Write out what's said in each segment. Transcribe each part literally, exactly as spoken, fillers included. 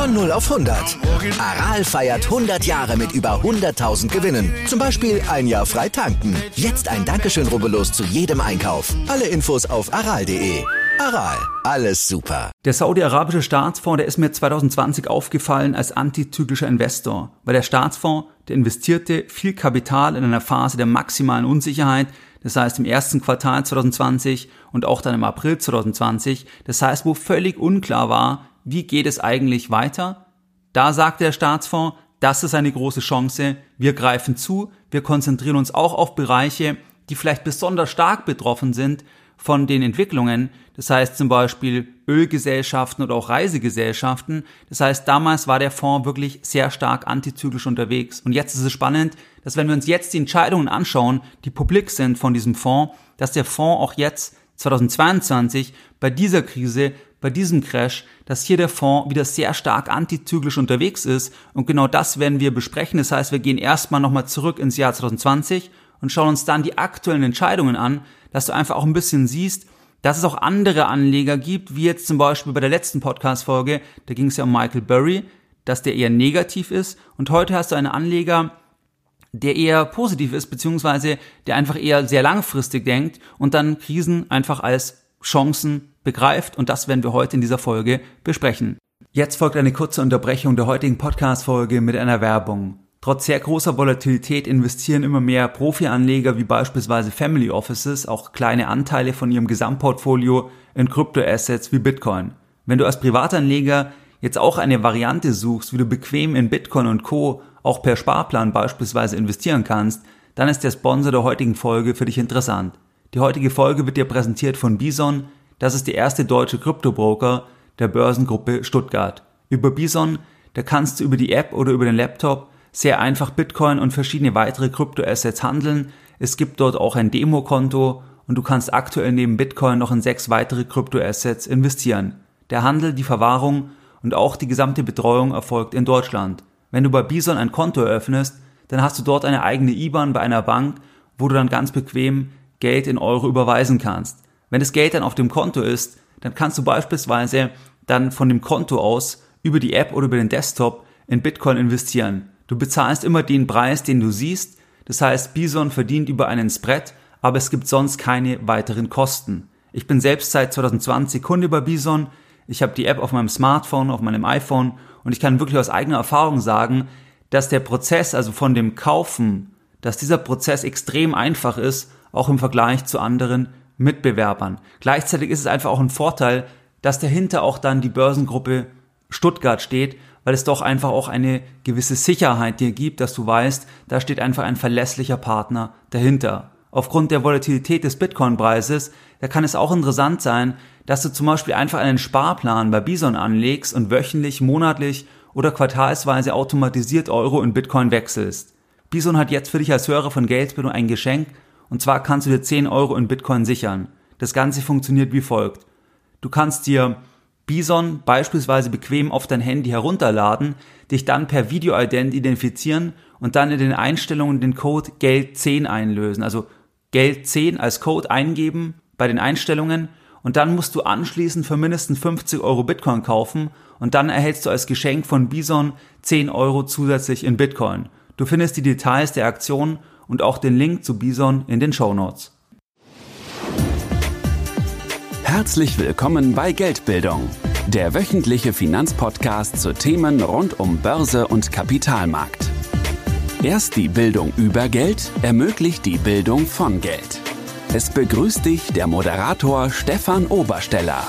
Von null auf hundert. Aral feiert hundert Jahre mit über hunderttausend Gewinnen. Zum Beispiel ein Jahr frei tanken. Jetzt ein Dankeschön, rubbellos zu jedem Einkauf. Alle Infos auf aral punkt de. Aral, alles super. Der saudi-arabische Staatsfonds, der ist mir zwanzig zwanzig aufgefallen als antizyklischer Investor, weil der Staatsfonds, der investierte viel Kapital in einer Phase der maximalen Unsicherheit, das heißt im ersten Quartal zwanzig zwanzig und auch dann im April zwanzig zwanzig, das heißt, wo völlig unklar war, wie geht es eigentlich weiter. Da sagte der Staatsfonds, das ist eine große Chance, wir greifen zu, wir konzentrieren uns auch auf Bereiche, die vielleicht besonders stark betroffen sind von den Entwicklungen, das heißt zum Beispiel Ölgesellschaften oder auch Reisegesellschaften. Das heißt, damals war der Fonds wirklich sehr stark antizyklisch unterwegs. Und jetzt ist es spannend, dass wenn wir uns jetzt die Entscheidungen anschauen, die publik sind von diesem Fonds, dass der Fonds auch jetzt zwanzig zweiundzwanzig bei dieser Krise, bei diesem Crash, dass hier der Fonds wieder sehr stark antizyklisch unterwegs ist. Und genau das werden wir besprechen. Das heißt, wir gehen erstmal nochmal zurück ins Jahr zwanzig zwanzig und schauen uns dann die aktuellen Entscheidungen an, dass du einfach auch ein bisschen siehst, dass es auch andere Anleger gibt, wie jetzt zum Beispiel bei der letzten Podcast-Folge, da ging es ja um Michael Burry, dass der eher negativ ist, und heute hast du einen Anleger, der eher positiv ist, beziehungsweise der einfach eher sehr langfristig denkt und dann Krisen einfach als Chancen begreift, und das werden wir heute in dieser Folge besprechen. Jetzt folgt eine kurze Unterbrechung der heutigen Podcast-Folge mit einer Werbung. Trotz sehr großer Volatilität investieren immer mehr Profi-Anleger wie beispielsweise Family Offices auch kleine Anteile von ihrem Gesamtportfolio in Kryptoassets wie Bitcoin. Wenn du als Privatanleger jetzt auch eine Variante suchst, wie du bequem in Bitcoin und Co. auch per Sparplan beispielsweise investieren kannst, dann ist der Sponsor der heutigen Folge für dich interessant. Die heutige Folge wird dir präsentiert von Bison. Das ist der erste deutsche Kryptobroker der Börsengruppe Stuttgart. Über Bison, da kannst du über die App oder über den Laptop sehr einfach Bitcoin und verschiedene weitere Kryptoassets handeln. Es gibt dort auch ein Demokonto und du kannst aktuell neben Bitcoin noch in sechs weitere Kryptoassets investieren. Der Handel, die Verwahrung und auch die gesamte Betreuung erfolgt in Deutschland. Wenn du bei Bison ein Konto eröffnest, dann hast du dort eine eigene I B A N bei einer Bank, wo du dann ganz bequem Geld in Euro überweisen kannst. Wenn das Geld dann auf dem Konto ist, dann kannst du beispielsweise dann von dem Konto aus über die App oder über den Desktop in Bitcoin investieren. Du bezahlst immer den Preis, den du siehst. Das heißt, Bison verdient über einen Spread, aber es gibt sonst keine weiteren Kosten. Ich bin selbst seit zwanzig zwanzig Kunde bei Bison. Ich habe die App auf meinem Smartphone, auf meinem iPhone, und ich kann wirklich aus eigener Erfahrung sagen, dass der Prozess, also von dem Kaufen, dass dieser Prozess extrem einfach ist, auch im Vergleich zu anderen Mitbewerbern. Gleichzeitig ist es einfach auch ein Vorteil, dass dahinter auch dann die Börsengruppe Stuttgart steht, weil es doch einfach auch eine gewisse Sicherheit dir gibt, dass du weißt, da steht einfach ein verlässlicher Partner dahinter. Aufgrund der Volatilität des Bitcoin-Preises, da kann es auch interessant sein, dass du zum Beispiel einfach einen Sparplan bei Bison anlegst und wöchentlich, monatlich oder quartalsweise automatisiert Euro in Bitcoin wechselst. Bison hat jetzt für dich als Hörer von Geldbildung ein Geschenk, und zwar kannst du dir zehn Euro in Bitcoin sichern. Das Ganze funktioniert wie folgt. Du kannst dir Bison beispielsweise bequem auf dein Handy herunterladen, dich dann per Video-Ident identifizieren und dann in den Einstellungen den Code Geld zehn einlösen. Also Geld zehn als Code eingeben bei den Einstellungen, und dann musst du anschließend für mindestens fünfzig Euro Bitcoin kaufen, und dann erhältst du als Geschenk von Bison zehn Euro zusätzlich in Bitcoin. Du findest die Details der Aktion und auch den Link zu Bison in den Shownotes. Herzlich willkommen bei Geldbildung, der wöchentliche Finanzpodcast zu Themen rund um Börse und Kapitalmarkt. Erst die Bildung über Geld ermöglicht die Bildung von Geld. Es begrüßt dich der Moderator Stefan Obersteller.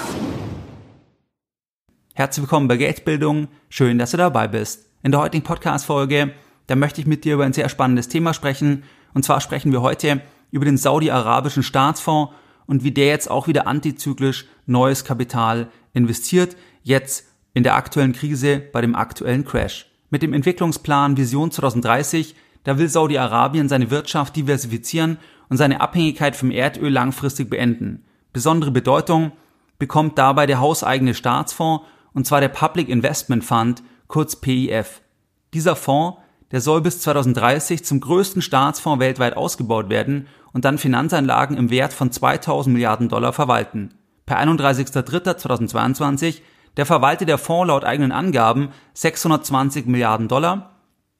Herzlich willkommen bei Geldbildung, schön, dass du dabei bist. In der heutigen Podcast-Folge, da möchte ich mit dir über ein sehr spannendes Thema sprechen. Und zwar sprechen wir heute über den saudi-arabischen Staatsfonds und wie der jetzt auch wieder antizyklisch neues Kapital investiert, jetzt in der aktuellen Krise, bei dem aktuellen Crash. Mit dem Entwicklungsplan Vision zwanzig dreißig, da will Saudi-Arabien seine Wirtschaft diversifizieren und seine Abhängigkeit vom Erdöl langfristig beenden. Besondere Bedeutung bekommt dabei der hauseigene Staatsfonds, und zwar der Public Investment Fund, kurz P I F. Dieser Fonds, der soll bis zwanzig dreißig zum größten Staatsfonds weltweit ausgebaut werden und dann Finanzanlagen im Wert von zweitausend Milliarden Dollar verwalten. Per einunddreißigster dritter zweitausendzweiundzwanzig, Der verwaltet der Fonds laut eigenen Angaben sechshundertzwanzig Milliarden Dollar.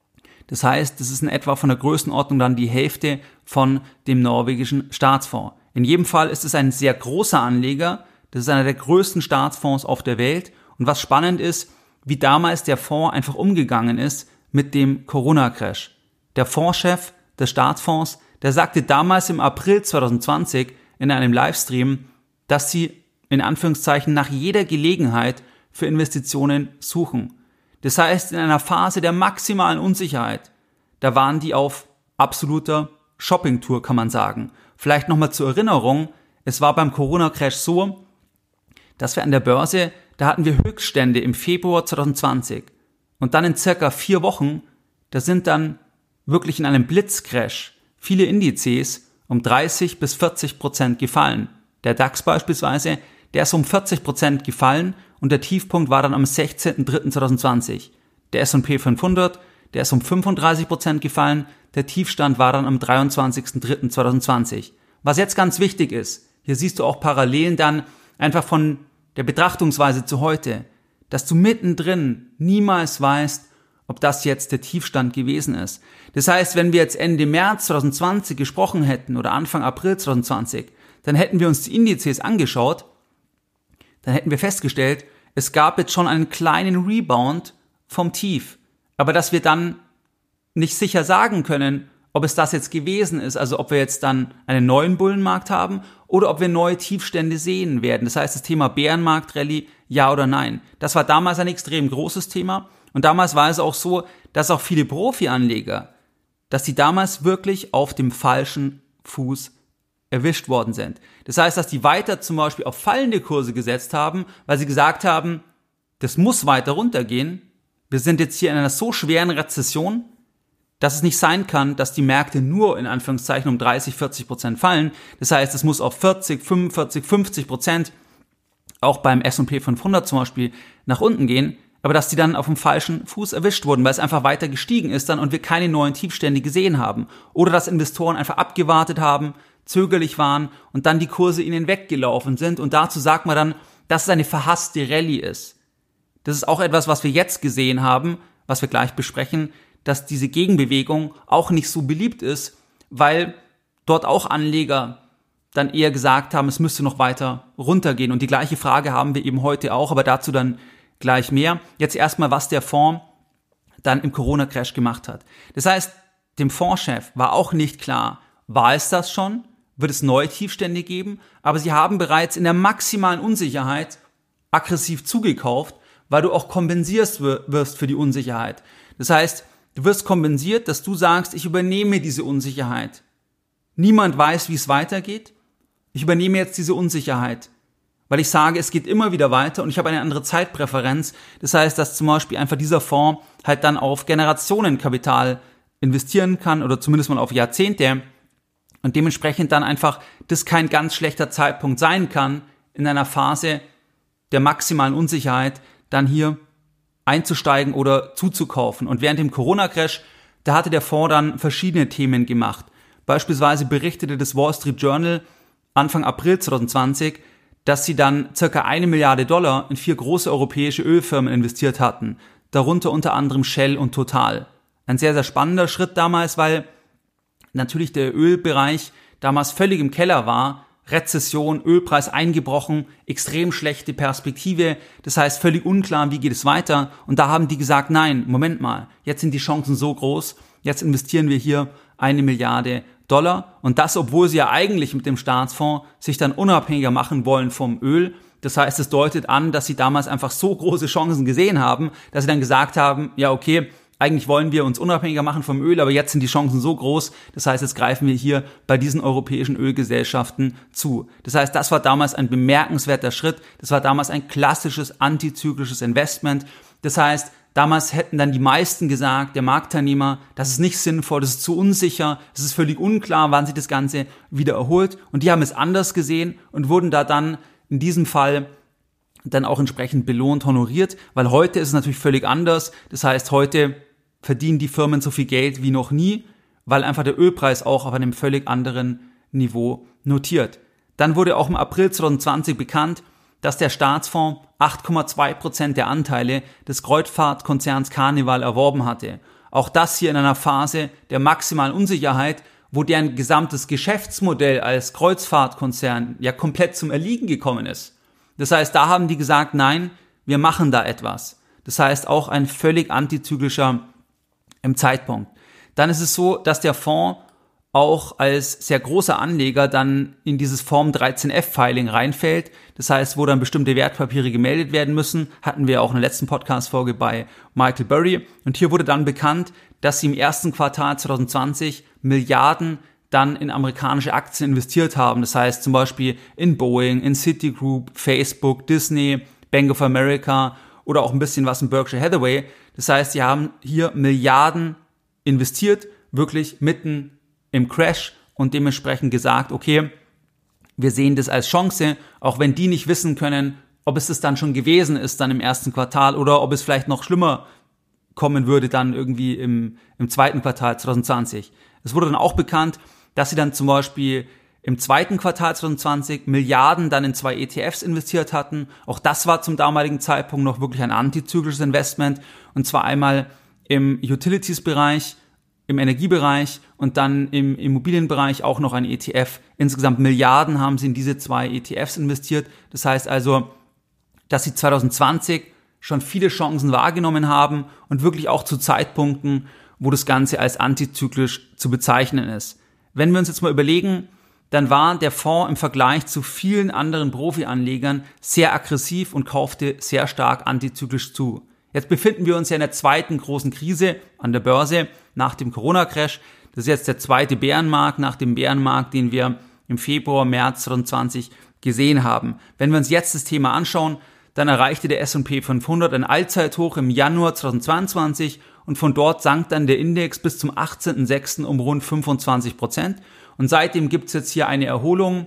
Das heißt, das ist in etwa von der Größenordnung dann die Hälfte von dem norwegischen Staatsfonds. In jedem Fall ist es ein sehr großer Anleger. Das ist einer der größten Staatsfonds auf der Welt. Und was spannend ist, wie damals der Fonds einfach umgegangen ist mit dem Corona-Crash. Der Fondschef des Staatsfonds, der sagte damals im April zwanzig zwanzig in einem Livestream, dass sie in Anführungszeichen nach jeder Gelegenheit für Investitionen suchen. Das heißt, in einer Phase der maximalen Unsicherheit, da waren die auf absoluter Shoppingtour, kann man sagen. Vielleicht nochmal zur Erinnerung, es war beim Corona-Crash so, dass wir an der Börse, da hatten wir Höchststände im Februar zwanzig zwanzig und dann in circa vier Wochen, da sind dann wirklich in einem Blitzcrash viele Indizes um dreißig bis vierzig Prozent gefallen. Der DAX beispielsweise, der ist um vierzig Prozent gefallen und der Tiefpunkt war dann am sechzehnten dritten zweitausendzwanzig. Der S und P fünfhundert, der ist um fünfunddreißig Prozent gefallen, der Tiefstand war dann am dreiundzwanzigsten dritten zweitausendzwanzig. Was jetzt ganz wichtig ist, hier siehst du auch Parallelen dann einfach von der Betrachtungsweise zu heute, dass du mittendrin niemals weißt, ob das jetzt der Tiefstand gewesen ist. Das heißt, wenn wir jetzt Ende März zwanzig zwanzig gesprochen hätten oder Anfang April zwanzig zwanzig, dann hätten wir uns die Indizes angeschaut, dann hätten wir festgestellt, es gab jetzt schon einen kleinen Rebound vom Tief. Aber dass wir dann nicht sicher sagen können, ob es das jetzt gewesen ist, also ob wir jetzt dann einen neuen Bullenmarkt haben oder ob wir neue Tiefstände sehen werden. Das heißt, das Thema Bärenmarkt-Rallye, ja oder nein. Das war damals ein extrem großes Thema und damals war es auch so, dass auch viele Profi-Anleger, dass die damals wirklich auf dem falschen Fuß erwischt worden sind. Das heißt, dass die weiter zum Beispiel auf fallende Kurse gesetzt haben, weil sie gesagt haben, das muss weiter runtergehen. Wir sind jetzt hier in einer so schweren Rezession, dass es nicht sein kann, dass die Märkte nur in Anführungszeichen um dreißig, vierzig Prozent fallen. Das heißt, es muss auf vierzig, fünfundvierzig, fünfzig Prozent auch beim S und P fünfhundert zum Beispiel nach unten gehen, aber dass die dann auf dem falschen Fuß erwischt wurden, weil es einfach weiter gestiegen ist dann und wir keine neuen Tiefstände gesehen haben. Oder dass Investoren einfach abgewartet haben, zögerlich waren und dann die Kurse ihnen weggelaufen sind. Und dazu sagt man dann, dass es eine verhasste Rallye ist. Das ist auch etwas, was wir jetzt gesehen haben, was wir gleich besprechen, dass diese Gegenbewegung auch nicht so beliebt ist, weil dort auch Anleger dann eher gesagt haben, es müsste noch weiter runtergehen. Und die gleiche Frage haben wir eben heute auch, aber dazu dann gleich mehr. Jetzt erstmal, was der Fonds dann im Corona-Crash gemacht hat. Das heißt, dem Fondschef war auch nicht klar, war es das schon? Wird es neue Tiefstände geben? Aber sie haben bereits in der maximalen Unsicherheit aggressiv zugekauft, weil du auch kompensierst wirst für die Unsicherheit. Das heißt, du wirst kompensiert, dass du sagst, ich übernehme diese Unsicherheit. Niemand weiß, wie es weitergeht. Ich übernehme jetzt diese Unsicherheit, weil ich sage, es geht immer wieder weiter und ich habe eine andere Zeitpräferenz. Das heißt, dass zum Beispiel einfach dieser Fonds halt dann auf Generationenkapital investieren kann oder zumindest mal auf Jahrzehnte und dementsprechend dann einfach das kein ganz schlechter Zeitpunkt sein kann, in einer Phase der maximalen Unsicherheit dann hier einzusteigen oder zuzukaufen. Und während dem Corona-Crash, da hatte der Fonds dann verschiedene Themen gemacht. Beispielsweise berichtete das Wall Street Journal Anfang April zwanzig zwanzig, dass sie dann circa eine Milliarde Dollar in vier große europäische Ölfirmen investiert hatten, darunter unter anderem Shell und Total. Ein sehr, sehr spannender Schritt damals, weil natürlich der Ölbereich damals völlig im Keller war, Rezession, Ölpreis eingebrochen, extrem schlechte Perspektive, das heißt völlig unklar, wie geht es weiter. Und da haben die gesagt, nein, Moment mal, jetzt sind die Chancen so groß, jetzt investieren wir hier eine Milliarde Dollar. Und das, obwohl sie ja eigentlich mit dem Staatsfonds sich dann unabhängiger machen wollen vom Öl. Das heißt, es deutet an, dass sie damals einfach so große Chancen gesehen haben, dass sie dann gesagt haben, ja okay, eigentlich wollen wir uns unabhängiger machen vom Öl, aber jetzt sind die Chancen so groß, das heißt, jetzt greifen wir hier bei diesen europäischen Ölgesellschaften zu. Das heißt, das war damals ein bemerkenswerter Schritt, das war damals ein klassisches antizyklisches Investment. Das heißt, damals hätten dann die meisten gesagt, der Marktteilnehmer, das ist nicht sinnvoll, das ist zu unsicher, es ist völlig unklar, wann sich das Ganze wieder erholt. Und die haben es anders gesehen und wurden da dann in diesem Fall dann auch entsprechend belohnt, honoriert, weil heute ist es natürlich völlig anders. Das heißt, heute verdienen die Firmen so viel Geld wie noch nie, weil einfach der Ölpreis auch auf einem völlig anderen Niveau notiert. Dann wurde auch im April zwanzig zwanzig bekannt, dass der Staatsfonds acht Komma zwei Prozent der Anteile des Kreuzfahrtkonzerns Carnival erworben hatte. Auch das hier in einer Phase der maximalen Unsicherheit, wo deren gesamtes Geschäftsmodell als Kreuzfahrtkonzern ja komplett zum Erliegen gekommen ist. Das heißt, da haben die gesagt, nein, wir machen da etwas. Das heißt, auch ein völlig antizyklischer im Zeitpunkt. Dann ist es so, dass der Fonds auch als sehr großer Anleger dann in dieses Form dreizehn F Filing reinfällt. Das heißt, wo dann bestimmte Wertpapiere gemeldet werden müssen, hatten wir auch in der letzten Podcast-Folge bei Michael Burry. Und hier wurde dann bekannt, dass sie im ersten Quartal zwanzig zwanzig Milliarden dann in amerikanische Aktien investiert haben. Das heißt zum Beispiel in Boeing, in Citigroup, Facebook, Disney, Bank of America oder auch ein bisschen was in Berkshire Hathaway. Das heißt, sie haben hier Milliarden investiert, wirklich mitten im Crash und dementsprechend gesagt, okay, wir sehen das als Chance, auch wenn die nicht wissen können, ob es das dann schon gewesen ist dann im ersten Quartal oder ob es vielleicht noch schlimmer kommen würde dann irgendwie im, im zweiten Quartal zwanzig zwanzig. Es wurde dann auch bekannt, dass sie dann zum Beispiel im zweiten Quartal zwanzig zwanzig Milliarden dann in zwei E T Fs investiert hatten. Auch das war zum damaligen Zeitpunkt noch wirklich ein antizyklisches Investment und zwar einmal im Utilities-Bereich, im Energiebereich und dann im Immobilienbereich auch noch ein E T F. Insgesamt Milliarden haben sie in diese zwei E T Fs investiert. Das heißt also, dass sie zwanzig zwanzig schon viele Chancen wahrgenommen haben und wirklich auch zu Zeitpunkten, wo das Ganze als antizyklisch zu bezeichnen ist. Wenn wir uns jetzt mal überlegen, dann war der Fonds im Vergleich zu vielen anderen Profi-Anlegern sehr aggressiv und kaufte sehr stark antizyklisch zu. Jetzt befinden wir uns ja in der zweiten großen Krise an der Börse nach dem Corona-Crash. Das ist jetzt der zweite Bärenmarkt nach dem Bärenmarkt, den wir im Februar, März zwanzig zwanzig gesehen haben. Wenn wir uns jetzt das Thema anschauen, dann erreichte der S und P fünfhundert ein Allzeithoch im Januar zwanzig zweiundzwanzig und von dort sank dann der Index bis zum achtzehnten sechsten um rund fünfundzwanzig Prozent. Und seitdem gibt es jetzt hier eine Erholung,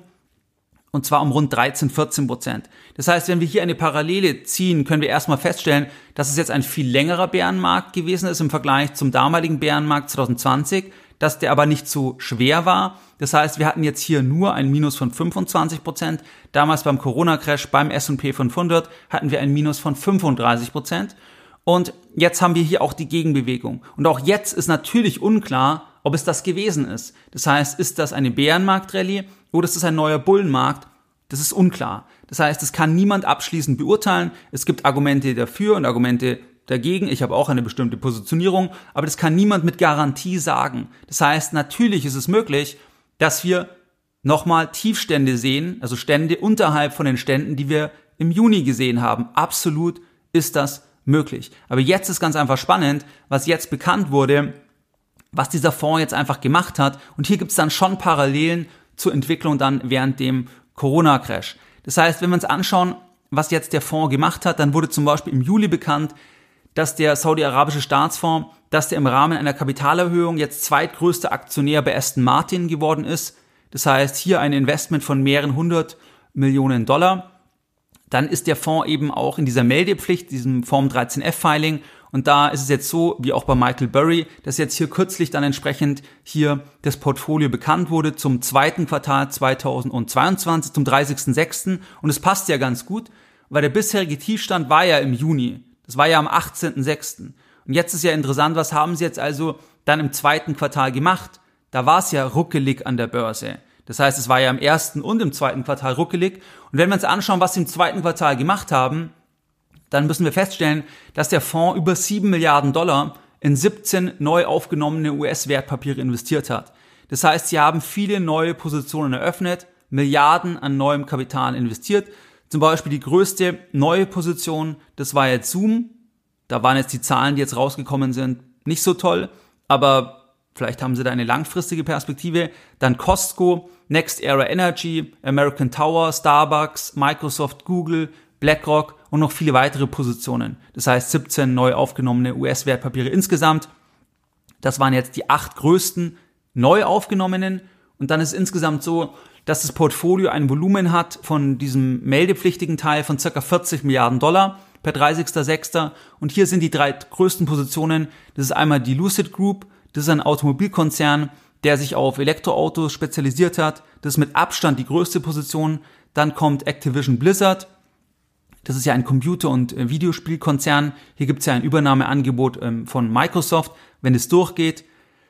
und zwar um rund dreizehn, vierzehn Prozent. Das heißt, wenn wir hier eine Parallele ziehen, können wir erstmal feststellen, dass es jetzt ein viel längerer Bärenmarkt gewesen ist im Vergleich zum damaligen Bärenmarkt zwanzig zwanzig, dass der aber nicht so schwer war. Das heißt, wir hatten jetzt hier nur ein Minus von fünfundzwanzig Prozent. Damals beim Corona-Crash beim S und P fünfhundert hatten wir ein Minus von fünfunddreißig Prozent. Und jetzt haben wir hier auch die Gegenbewegung. Und auch jetzt ist natürlich unklar, ob es das gewesen ist. Das heißt, ist das eine Bärenmarkt-Rallye oder ist das ein neuer Bullenmarkt? Das ist unklar. Das heißt, das kann niemand abschließend beurteilen. Es gibt Argumente dafür und Argumente dagegen. Ich habe auch eine bestimmte Positionierung, aber das kann niemand mit Garantie sagen. Das heißt, natürlich ist es möglich, dass wir nochmal Tiefstände sehen, also Stände unterhalb von den Ständen, die wir im Juni gesehen haben. Absolut ist das möglich. Aber jetzt ist ganz einfach spannend, was jetzt bekannt wurde, was dieser Fonds jetzt einfach gemacht hat. Und hier gibt es dann schon Parallelen zur Entwicklung dann während dem Corona-Crash. Das heißt, wenn wir uns anschauen, was jetzt der Fonds gemacht hat, dann wurde zum Beispiel im Juli bekannt, dass der saudi-arabische Staatsfonds, dass der im Rahmen einer Kapitalerhöhung jetzt zweitgrößter Aktionär bei Aston Martin geworden ist. Das heißt, hier ein Investment von mehreren hundert Millionen Dollar. Dann ist der Fonds eben auch in dieser Meldepflicht, diesem Form dreizehn F Filing. Und da ist es jetzt so, wie auch bei Michael Burry, dass jetzt hier kürzlich dann entsprechend hier das Portfolio bekannt wurde zum zweiten Quartal zweitausendzweiundzwanzig, zum dreißigsten sechsten Und es passt ja ganz gut, weil der bisherige Tiefstand war ja im Juni. Das war ja am achtzehnten sechsten Und jetzt ist ja interessant, was haben sie jetzt also dann im zweiten Quartal gemacht? Da war es ja ruckelig an der Börse. Das heißt, es war ja im ersten und im zweiten Quartal ruckelig. Und wenn wir uns anschauen, was sie im zweiten Quartal gemacht haben, dann müssen wir feststellen, dass der Fonds über sieben Milliarden Dollar in siebzehn neu aufgenommene U S-Wertpapiere investiert hat. Das heißt, sie haben viele neue Positionen eröffnet, Milliarden an neuem Kapital investiert. Zum Beispiel die größte neue Position, das war jetzt Zoom. Da waren jetzt die Zahlen, die jetzt rausgekommen sind, nicht so toll, aber vielleicht haben sie da eine langfristige Perspektive. Dann Costco, Next Era Energy, American Tower, Starbucks, Microsoft, Google, BlackRock und noch viele weitere Positionen. Das heißt siebzehn neu aufgenommene U S-Wertpapiere insgesamt. Das waren jetzt die acht größten neu aufgenommenen. Und dann ist insgesamt so, dass das Portfolio ein Volumen hat von diesem meldepflichtigen Teil von ca. vierzig Milliarden Dollar per dreißigsten sechsten Und hier sind die drei größten Positionen. Das ist einmal die Lucid Group. Das ist ein Automobilkonzern, der sich auf Elektroautos spezialisiert hat. Das ist mit Abstand die größte Position. Dann kommt Activision Blizzard. Das ist ja ein Computer- und Videospielkonzern. Hier gibt es ja ein Übernahmeangebot von Microsoft. Wenn es durchgeht,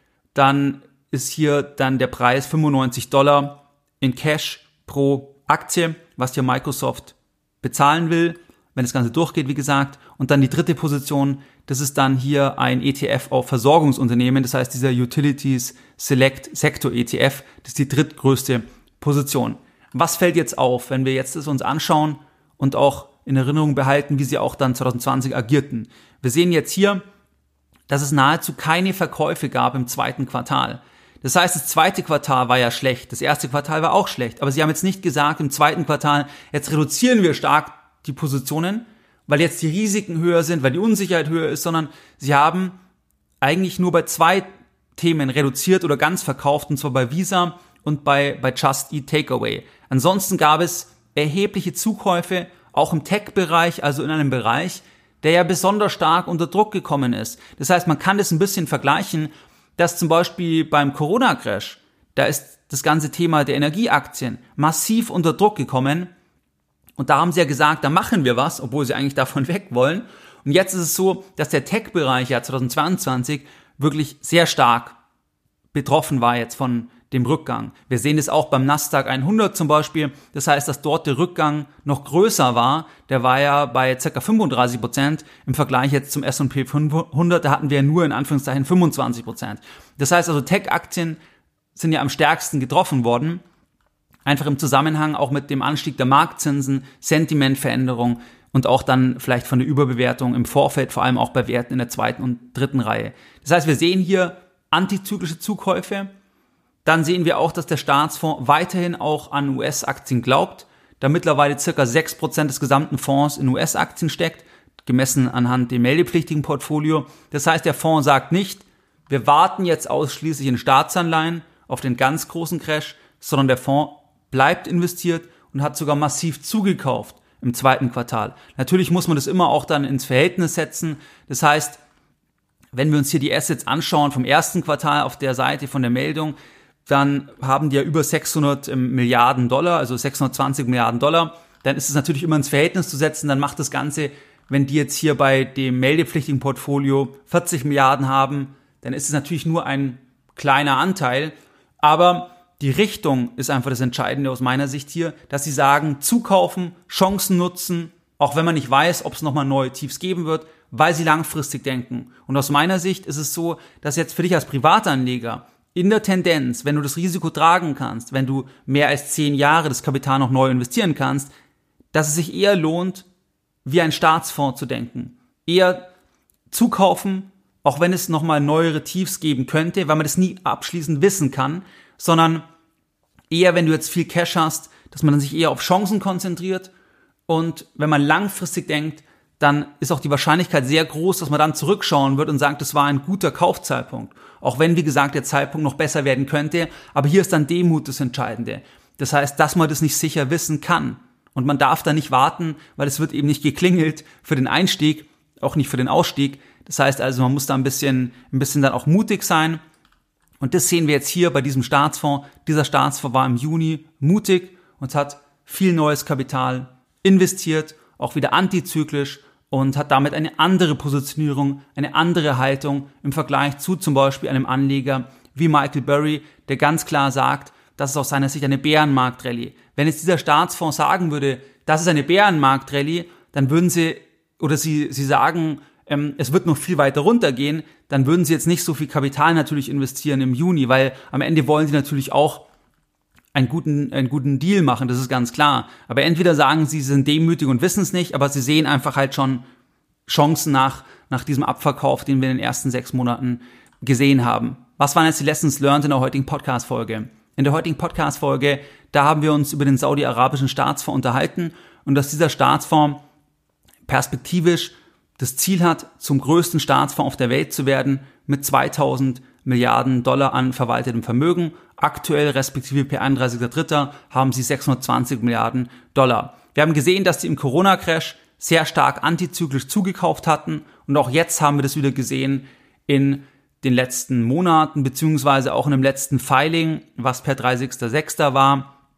dann ist hier dann der Preis fünfundneunzig Dollar in Cash pro Aktie, was hier Microsoft bezahlen will, wenn das Ganze durchgeht, wie gesagt. Und dann die dritte Position, das ist dann hier ein E T F auf Versorgungsunternehmen, das heißt dieser Utilities Select Sector E T F, das ist die drittgrößte Position. Was fällt jetzt auf, wenn wir jetzt das uns anschauen und auch in Erinnerung behalten, wie sie auch dann zwanzig zwanzig agierten? Wir sehen jetzt hier, dass es nahezu keine Verkäufe gab im zweiten Quartal. Das heißt, das zweite Quartal war ja schlecht, das erste Quartal war auch schlecht, aber sie haben jetzt nicht gesagt, im zweiten Quartal, jetzt reduzieren wir stark die Positionen, weil jetzt die Risiken höher sind, weil die Unsicherheit höher ist, sondern sie haben eigentlich nur bei zwei Themen reduziert oder ganz verkauft, und zwar bei Visa und bei, bei Just Eat Takeaway. Ansonsten gab es erhebliche Zukäufe, auch im Tech-Bereich, also in einem Bereich, der ja besonders stark unter Druck gekommen ist. Das heißt, man kann das ein bisschen vergleichen, dass zum Beispiel beim Corona-Crash, da ist das ganze Thema der Energieaktien massiv unter Druck gekommen und da haben sie ja gesagt, da machen wir was, obwohl sie eigentlich davon weg wollen. Und jetzt ist es so, dass der Tech-Bereich ja zwanzig zweiundzwanzig wirklich sehr stark betroffen war jetzt von dem Rückgang. Wir sehen das auch beim Nasdaq hundert zum Beispiel. Das heißt, dass dort der Rückgang noch größer war. Der war ja bei ca. fünfunddreißig Prozent im Vergleich jetzt zum S und P fünfhundert. Da hatten wir nur in Anführungszeichen fünfundzwanzig Prozent. Das heißt also, Tech-Aktien sind ja am stärksten getroffen worden. Einfach im Zusammenhang auch mit dem Anstieg der Marktzinsen, Sentimentveränderung und auch dann vielleicht von der Überbewertung im Vorfeld, vor allem auch bei Werten in der zweiten und dritten Reihe. Das heißt, wir sehen hier antizyklische Zukäufe. Dann sehen wir auch, dass der Staatsfonds weiterhin auch an U S-Aktien glaubt, da mittlerweile circa sechs Prozent des gesamten Fonds in U S-Aktien steckt, gemessen anhand dem meldepflichtigen Portfolio. Das heißt, der Fonds sagt nicht, wir warten jetzt ausschließlich in Staatsanleihen auf den ganz großen Crash, sondern der Fonds bleibt investiert und hat sogar massiv zugekauft im zweiten Quartal. Natürlich muss man das immer auch dann ins Verhältnis setzen. Das heißt, wenn wir uns hier die Assets anschauen vom ersten Quartal auf der Seite von der Meldung, dann haben die ja über sechshundert Milliarden Dollar, also sechshundertzwanzig Milliarden Dollar. Dann ist es natürlich immer ins Verhältnis zu setzen. Dann macht das Ganze, wenn die jetzt hier bei dem meldepflichtigen Portfolio vierzig Milliarden haben, dann ist es natürlich nur ein kleiner Anteil. Aber die Richtung ist einfach das Entscheidende aus meiner Sicht hier, dass sie sagen, zukaufen, Chancen nutzen, auch wenn man nicht weiß, ob es nochmal neue Tiefs geben wird, weil sie langfristig denken. Und aus meiner Sicht ist es so, dass jetzt für dich als Privatanleger in der Tendenz, wenn du das Risiko tragen kannst, wenn du mehr als zehn Jahre das Kapital noch neu investieren kannst, dass es sich eher lohnt, wie ein Staatsfonds zu denken. Eher zukaufen, auch wenn es nochmal neuere Tiefs geben könnte, weil man das nie abschließend wissen kann, sondern eher, wenn du jetzt viel Cash hast, dass man dann sich eher auf Chancen konzentriert und wenn man langfristig denkt, dann ist auch die Wahrscheinlichkeit sehr groß, dass man dann zurückschauen wird und sagt, das war ein guter Kaufzeitpunkt. Auch wenn, wie gesagt, der Zeitpunkt noch besser werden könnte. Aber hier ist dann Demut das Entscheidende. Das heißt, dass man das nicht sicher wissen kann. Und man darf da nicht warten, weil es wird eben nicht geklingelt für den Einstieg, auch nicht für den Ausstieg. Das heißt also, man muss da ein bisschen, ein bisschen dann auch mutig sein. Und das sehen wir jetzt hier bei diesem Staatsfonds. Dieser Staatsfonds war im Juni mutig und hat viel neues Kapital investiert, auch wieder antizyklisch, und hat damit eine andere Positionierung, eine andere Haltung im Vergleich zu zum Beispiel einem Anleger wie Michael Burry, der ganz klar sagt, das ist aus seiner Sicht eine Bärenmarkt-Rallye. Wenn jetzt dieser Staatsfonds sagen würde, das ist eine Bärenmarkt-Rallye, dann würden sie, oder sie, sie sagen, ähm, es wird noch viel weiter runtergehen, dann würden sie jetzt nicht so viel Kapital natürlich investieren im Juni, weil am Ende wollen sie natürlich auch einen guten, einen guten Deal machen, das ist ganz klar. Aber entweder sagen sie, sie sind demütig und wissen es nicht, aber sie sehen einfach halt schon Chancen nach, nach diesem Abverkauf, den wir in den ersten sechs Monaten gesehen haben. Was waren jetzt die Lessons learned in der heutigen Podcast-Folge? In der heutigen Podcast-Folge, da haben wir uns über den saudi-arabischen Staatsfonds unterhalten und dass dieser Staatsfonds perspektivisch das Ziel hat, zum größten Staatsfonds auf der Welt zu werden mit zweitausend Milliarden Dollar an verwaltetem Vermögen. Aktuell, respektive per einunddreißigster dritter haben sie sechshundertzwanzig Milliarden Dollar. Wir haben gesehen, dass sie im Corona-Crash sehr stark antizyklisch zugekauft hatten und auch jetzt haben wir das wieder gesehen in den letzten Monaten, beziehungsweise auch in dem letzten Filing, was per dreißigster sechster war.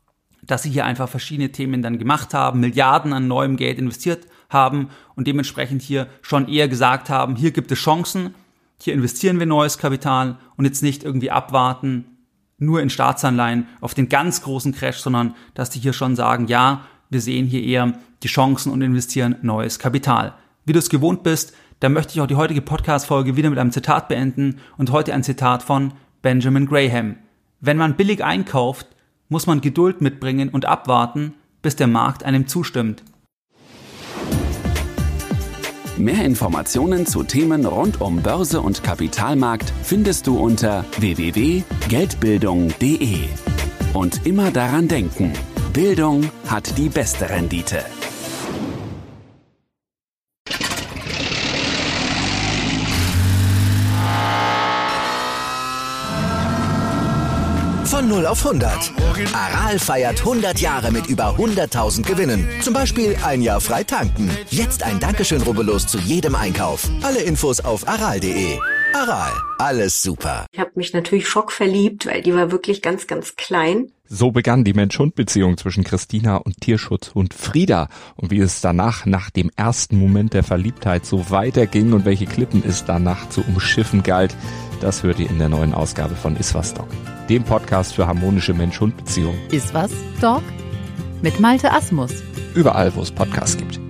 dass sie hier einfach verschiedene Themen dann gemacht haben, Milliarden an neuem Geld investiert haben und dementsprechend hier schon eher gesagt haben, hier gibt es Chancen, hier investieren wir neues Kapital und jetzt nicht irgendwie abwarten, nur in Staatsanleihen auf den ganz großen Crash, sondern dass die hier schon sagen, ja, wir sehen hier eher die Chancen und investieren neues Kapital. Wie du es gewohnt bist, da möchte ich auch die heutige Podcast-Folge wieder mit einem Zitat beenden und heute ein Zitat von Benjamin Graham. Wenn man billig einkauft, muss man Geduld mitbringen und abwarten, bis der Markt einem zustimmt. Mehr Informationen zu Themen rund um Börse und Kapitalmarkt findest du unter w w w punkt geldbildung punkt d e. Und immer daran denken, Bildung hat die beste Rendite. Von null auf hundert. Aral feiert hundert Jahre mit über hunderttausend Gewinnen. Zum Beispiel ein Jahr frei tanken. Jetzt ein Dankeschön, rubbellos zu jedem Einkauf. Alle Infos auf aral punkt de. Aral, alles super. Ich habe mich natürlich schockverliebt, weil die war wirklich ganz, ganz klein. So begann die Mensch-Hund-Beziehung zwischen Christina und Tierschutzhund Frieda. Und wie es danach, nach dem ersten Moment der Verliebtheit, so weiterging und welche Klippen es danach zu umschiffen galt, das hört ihr in der neuen Ausgabe von Iswas Dog, dem Podcast für harmonische Mensch-Hund-Beziehungen. Iswas Dog mit Malte Asmus. Überall, wo es Podcasts gibt.